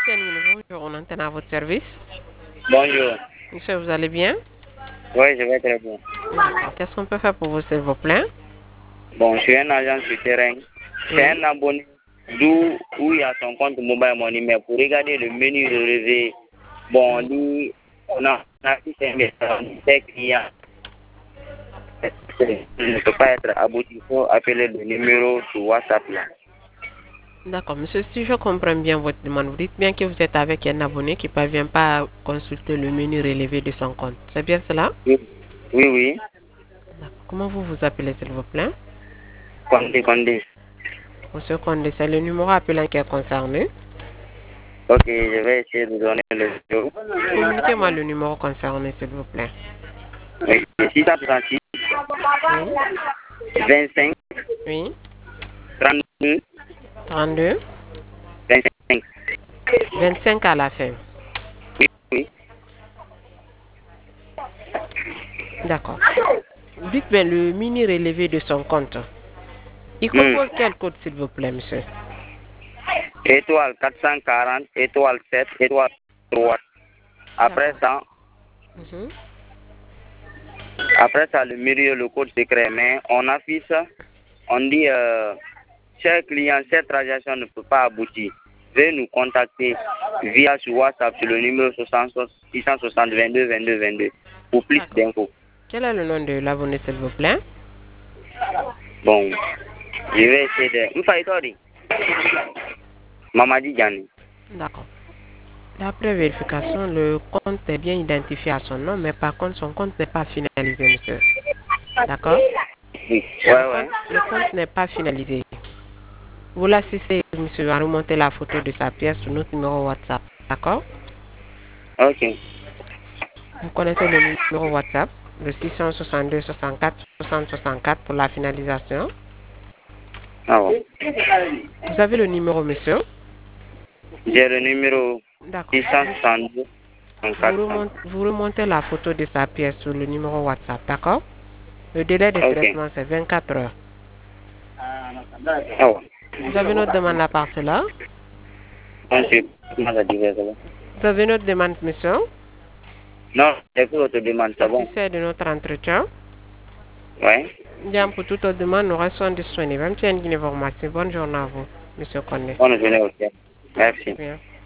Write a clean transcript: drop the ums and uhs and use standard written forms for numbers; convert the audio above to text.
Bonjour, on entend à votre service. Bonjour. Monsieur, vous allez bien? Oui, je vais très bien. D'accord. Qu'est-ce qu'on peut faire pour vous, s'il vous plaît? Bon, je suis un agent sur terrain. C'est Oui. un abonné où il y a son compte mobile money, mais pour regarder le menu relevé, bon, lui, on a affiché un message des clients. Ne peut pas être abouti. Il faut appeler le numéro sur WhatsApp là. D'accord, monsieur, si je comprends bien votre demande, vous dites bien que vous êtes avec un abonné qui ne parvient pas à consulter le menu relevé de son compte. C'est bien cela? Oui, oui, oui. D'accord. Comment vous vous appelez, s'il vous plaît? Condé. Monsieur Condé, c'est le numéro appelant qui est concerné. Ok, je vais essayer de donner le numéro. Communiquez-moi le numéro concerné, s'il vous plaît. Oui, 636 Oui, 25 oui, 32 32, 25. 25 à la fin. Oui. D'accord. Dites bien le mini relevé de son compte. Il Hmm. compose quel code, s'il vous plaît, monsieur? Étoile 440, étoile 7, étoile 3. Après D'accord. ça, Mhm. après ça, le milieu, le code secret. Mais on affiche, on dit, cher client, cette transaction ne peut pas aboutir. Veuillez nous contacter via sur WhatsApp sur le numéro 660 22 22 22 pour plus D'accord. d'infos. Quel est le nom de l'abonné, s'il vous plaît? Bon, je vais essayer de... Mfaïtori, Mamadi Diani. D'accord. D'après vérification, le compte est bien identifié à son nom, mais par contre, son compte n'est pas finalisé, monsieur. D'accord? Oui. Ouais, ouais. Le compte n'est pas finalisé. Vous l'assistez, monsieur, à remonter la photo de sa pièce sur notre numéro WhatsApp. D'accord? Ok. Vous connaissez le numéro WhatsApp, le 662 64 60 64 pour la finalisation. Ah bon. Vous avez le numéro, monsieur? J'ai le numéro D'accord. 662 400. Vous remontez la photo de sa pièce sur le numéro WhatsApp, d'accord? Le délai de Ok. traitement, c'est 24 heures. Ah bon. Vous avez une autre demande à part cela? Donc, c'est comment ça dit ça va? Vous avez une autre demande, monsieur? Non, c'est pour votre demande, c'est bon. Satisfait de notre entretien? Ouais. Bien, pour toute autre demande, nous restons disponibles. Même si il y a une information. Bonne journée à vous, monsieur Condé. Bonne journée aussi. Merci. Bien.